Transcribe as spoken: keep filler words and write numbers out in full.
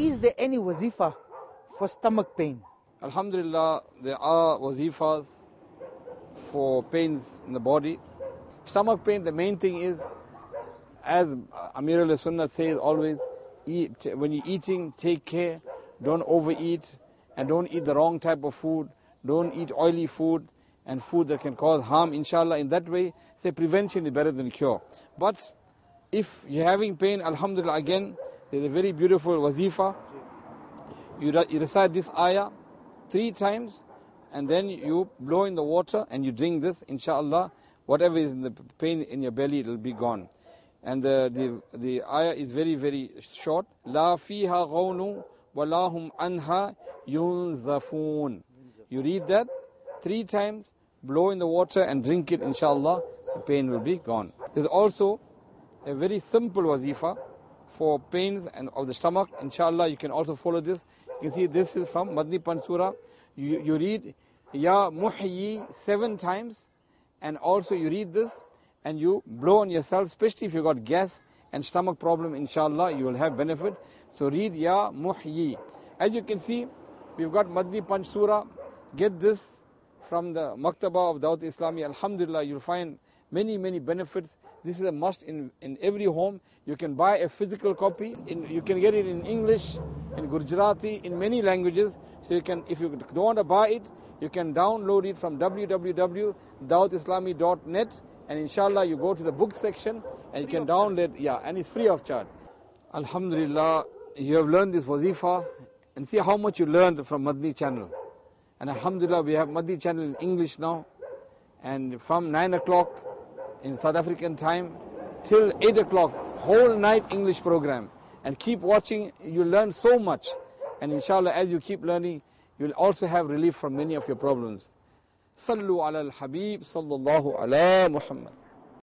is there any wazifa for stomach pain? Alhamdulillah, there are wazifas for pains in the body. Stomach pain, the main thing is, as Amir al-Sunnah says always, eat, when you're eating, take care, don't overeat, and don't eat the wrong type of food, don't eat oily food, and food that can cause harm, inshallah. In that way, say prevention is better than cure. But if you're having pain, alhamdulillah, again, there's a very beautiful wazifa. You, you recite this ayah three times, and then you blow in the water, and you drink this, inshallah, whatever is in the pain in your belly, it will be gone. And the, the, the ayah is very, very short. La fiha ghawnu wa lahum anha yunzafun. You read that three times, blow in the water and drink it, inshallah, the pain will be gone. There's also a very simple wazifa for pains and of the stomach. Inshallah, you can also follow this. You can see this is from Madni Panch Surah. You, you read Ya Muhyi seven times, and also you read this and you blow on yourself, especially if you got gas and stomach problem, inshallah, you will have benefit. So read Ya Muhyi. As you can see, we've got Madni Panch Surah. Get this from the Maktaba of Dawat Islami. Alhamdulillah, you'll find many, many benefits. This is a must in, in every home. You can buy a physical copy. In, you can get it in English, in Gujarati, in many languages. So you can, if you don't want to buy it, you can download it from w w w dot dawat islami dot net, and inshallah you go to the book section and you can download, yeah, and it's free of charge. Alhamdulillah, you have learned this wazifa, and see how much you learned from Madni channel. And alhamdulillah, we have Madni channel in English now, and from nine o'clock in South African time till eight o'clock, whole night English program. And keep watching, you learn so much. And inshallah, as you keep learning, you'll also have relief from many of your problems. Sallu ala al-Habib, sallallahu ala Muhammad.